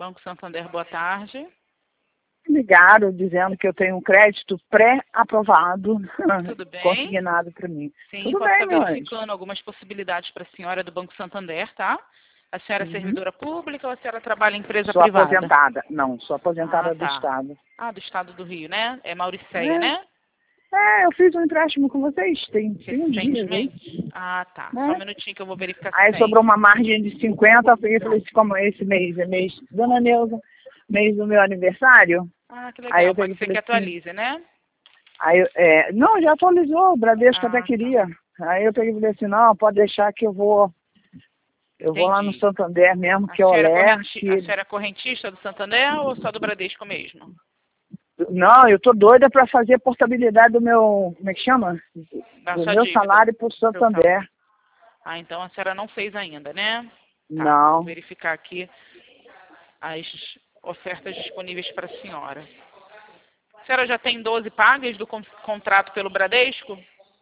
Banco Santander, boa tarde. Ligaram dizendo que eu tenho um crédito pré-aprovado, Tudo bem? consignado para mim. Sim, Tudo posso bem, estar meu anjo. verificando algumas possibilidades para a senhora do Banco Santander, tá? A senhora é servidora pública ou a senhora trabalha em empresa Sou privada? aposentada. Não, sou aposentada Ah, do tá. Estado. Ah, do estado do Rio, né? É Mauricéia, né? Eu fiz um empréstimo com vocês, tem uns dias, hein? Recentemente? Ah, tá. Né? Só um minutinho que eu vou verificar se Aí tem. sobrou uma margem de 50, eu peguei e falei assim, como esse mês é mês, Dona Neuza, mês do meu aniversário. Ah, que Aí legal. eu peguei Pode e ser que falei assim, atualize, né? não, já atualizou, o Bradesco até Ah, tá. queria. Aí eu peguei e falei assim, não, pode deixar que eu vou lá no Entendi. Santander mesmo, A que é o senhora, Alerte. a senhora é correntista do Santander ou só do Bradesco mesmo? Não, eu tô doida para fazer a portabilidade do meu, como é que chama? Da Do sua meu dívida? salário para o Santander. Ah, então a senhora não fez ainda, né? Tá, vou Não. verificar aqui as ofertas disponíveis para a senhora. A senhora já tem 12 pagas do contrato pelo Bradesco?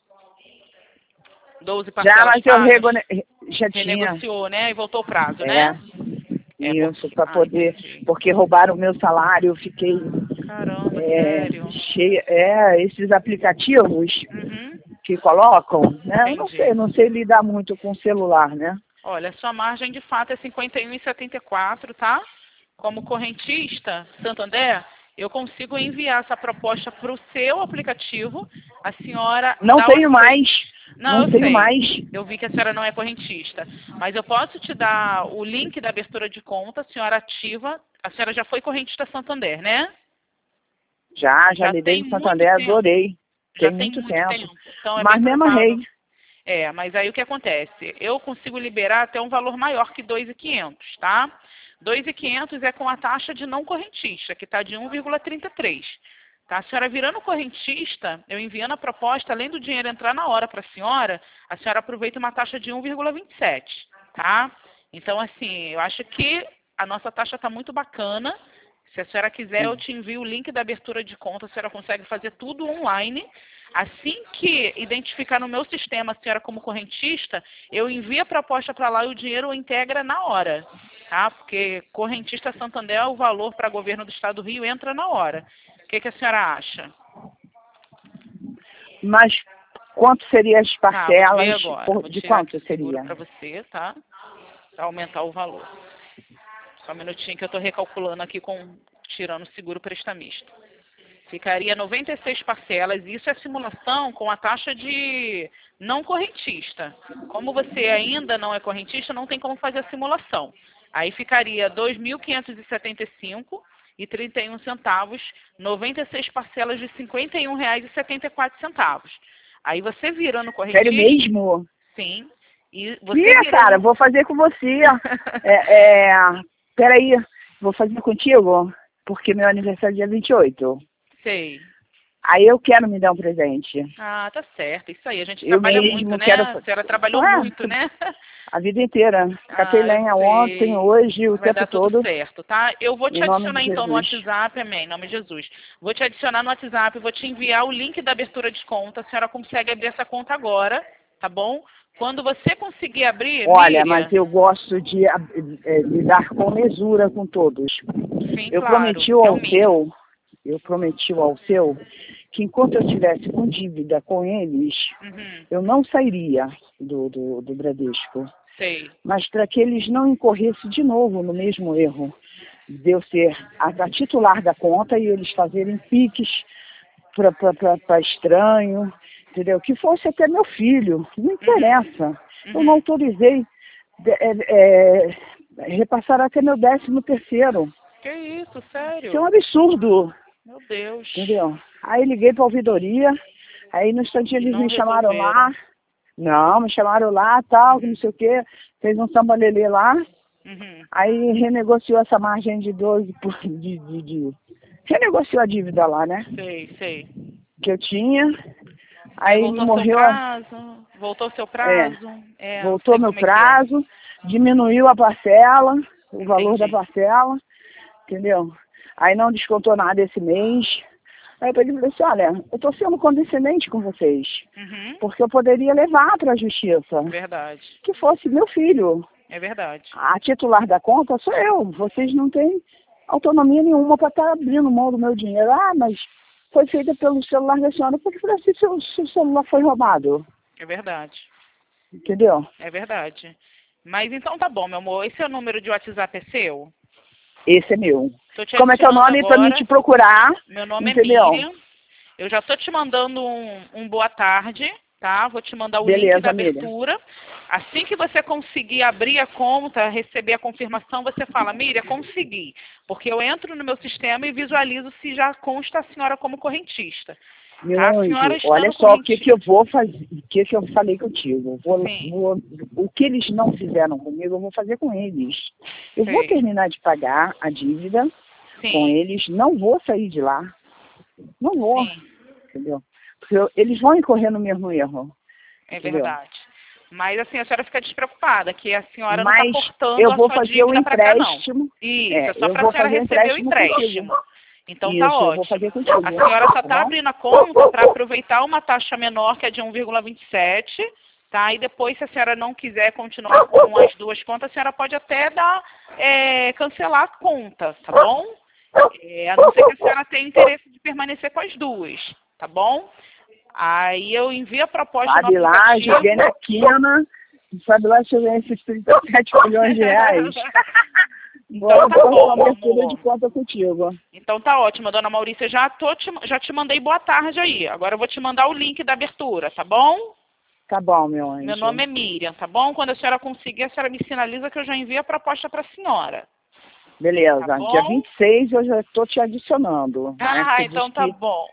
12 Já, parcelas mas eu pagas? já tinha. Renegociou, né? E voltou o prazo, É, né? isso, para poder, Entendi. porque roubaram o meu salário, eu fiquei Caramba, sério. cheia. Esses aplicativos Uhum, que colocam, né? entendi. Eu não sei lidar muito com celular, né? Olha, sua margem de fato é 51,74, tá? Como correntista, Santander, eu consigo enviar essa proposta para o seu aplicativo. A senhora Não dá o tenho aceite. mais, Não, não eu tenho sei. mais. Eu vi que a senhora não é correntista. Mas eu posso te dar o link da abertura de conta, a senhora ativa. A senhora já foi correntista Santander, né? Já Já lidei tem no muito Santander, tempo. adorei. Já Tem tem muito muito tempo. tempo. Então é bem Mas mesmo provável. errei. Mas aí o que acontece? Eu consigo liberar até um valor maior que 2.500, tá? 2.500 é com a taxa de não correntista, que está de 1,33. Tá? A senhora virando correntista, eu enviando a proposta, além do dinheiro entrar na hora para a senhora aproveita uma taxa de 1,27, tá? Então, assim, eu acho que a nossa taxa está muito bacana. Se a senhora quiser, eu te envio o link da abertura de conta, a senhora consegue fazer tudo online. Assim que identificar no meu sistema a senhora como correntista, eu envio a proposta para lá e o dinheiro integra na hora, tá? Porque correntista Santander, o valor para governo do estado do Rio entra na hora. O que a senhora acha? Mas quanto seriam as Tá, vou ver parcelas? agora. Vou De tirar aqui quanto o seguro seria? para você, tá? Para aumentar o valor. Só um minutinho que eu estou recalculando aqui tirando o seguro prestamista. Ficaria 96 parcelas, e isso é simulação com a taxa de não correntista. Como você ainda não é correntista, não tem como fazer a simulação. Aí ficaria R$ 2.575,31, 96 parcelas de R$ 51,74. Aí você virando correntista... Sério mesmo? Sim. E você Cara, virando... vou fazer com você. Peraí, vou fazer contigo, porque meu aniversário é dia 28. Sei. Aí eu quero me dar um presente. Ah, tá certo. Isso aí, a gente Eu trabalha muito, mesmo né? quero... A senhora trabalhou muito, né? A vida inteira. Catei Ah, eu lenha ontem, sei. hoje, o Vai tempo dar tudo todo. certo, tá? Eu vou te Em nome adicionar de então no Jesus. WhatsApp, amém, em nome de Jesus. Vou te adicionar no WhatsApp, vou te enviar o link da abertura de conta. A senhora consegue abrir essa conta agora, tá bom? Quando você conseguir abrir, Olha, mas Miriam, eu gosto de lidar com mesura com todos. sim, Eu claro, prometi é o ao mínimo. seu que enquanto eu estivesse com dívida com eles, Uhum, eu não sairia do Bradesco. sei. Mas para que eles não incorressem de novo no mesmo erro, de eu ser a titular da conta e eles fazerem piques para estranho, entendeu? Que fosse até meu filho, não interessa. Eu não Uhum. autorizei repassar até meu 13º. Que isso, Isso é um sério? absurdo, Meu Deus. entendeu? Aí liguei para a ouvidoria, aí no instantinho E eles não me chamaram resolveram. lá, não, me chamaram lá, tal, que não Uhum, sei o quê, fez um samba-lelê lá, uhum. aí renegociou essa margem de 12 renegociou a dívida lá, né? Sei, sei. Que eu tinha, Aí aí me voltou seu morreu, prazo, voltou seu é, prazo. Eu voltou sei meu como é que é. prazo, diminuiu a parcela, o valor da Entendi. parcela, entendeu? Aí não descontou nada esse mês. Aí eu peguei e falei assim, olha, eu estou sendo condescendente com vocês, Uhum. porque eu poderia levar para a justiça, Verdade. que fosse meu filho, É verdade. A titular da conta sou eu. Vocês não têm autonomia nenhuma para estar abrindo mão do meu dinheiro. Ah, mas foi feita pelo celular da senhora. Porque eu falei assim, se o celular foi roubado. É verdade. Entendeu? É verdade. Mas então tá bom, meu amor. Esse é o número de WhatsApp é seu? Esse é meu. Tô te Como é teu adicionando nome para mim agora. te procurar? Meu nome Entendeu? é Miriam. Eu já tô te mandando um boa tarde, tá? Vou te mandar o link Beleza, da Miriam. abertura. Assim que você conseguir abrir a conta, receber a confirmação, você fala, Miriam, consegui. Porque eu entro no meu sistema e visualizo se já consta a senhora como correntista. Meu Tá? A anjo, senhora está olha no só o que correntista. eu vou fazer, o que eu falei contigo. Sim. O que eles não fizeram comigo, eu vou fazer com eles. Eu vou Sei. terminar de pagar a dívida Sim. com eles, não vou sair de lá. Não vou, Sim. entendeu? Porque eles vão incorrer no mesmo erro. É Entendeu? verdade. Mas assim, a senhora fica despreocupada, que a senhora não Mas está cortando eu a vou sua fazer o dívida para cá, não. empréstimo. Isso, é só Eu para a vou senhora fazer o receber o empréstimo empréstimo. contigo. Então Isso, tá eu vou ótimo. fazer contigo. A senhora só Tá está bom? abrindo a conta para aproveitar uma taxa menor, que é de 1,27, tá? E depois, se a senhora não quiser continuar com as duas contas, a senhora pode até cancelar a conta, tá bom? A não ser que a senhora tenha interesse de permanecer com as duas, tá bom? Aí eu envio a proposta Sabe no lá, aplicativo. joguei na quina. Sabe lá se eu ganhei esses 37 milhões de reais. Então tá bom, meu abertura de amor. conta contigo. Então tá ótimo, dona Maurícia. Já te mandei boa tarde aí. Agora eu vou te mandar o link da abertura, tá bom? Tá bom, meu anjo. Meu nome é Miriam, tá bom? Quando a senhora conseguir, a senhora me sinaliza que eu já envio a proposta para a senhora. Beleza. Tá bom? Dia 26 eu já estou te adicionando. Ah, Você então diz tá que, bom.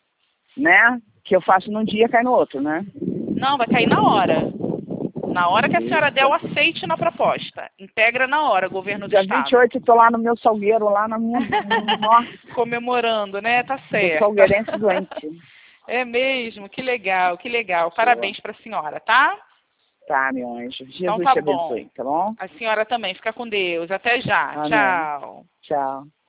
né? Que eu faço num dia, cai no outro, né? Não, vai cair na hora. Na hora que a senhora der o aceite na proposta. Integra na hora, governo do Dia estado. 28 eu tô lá no meu salgueiro, lá na minha... Nossa, Comemorando, né? Tá do certo. salgueirense doente. É mesmo, que legal, que legal. Boa. Parabéns para a senhora, tá? Tá, meu anjo. Jesus Então tá te bom. abençoe, tá bom? A senhora também, fica com Deus. Até já. Amém. Tchau. Tchau.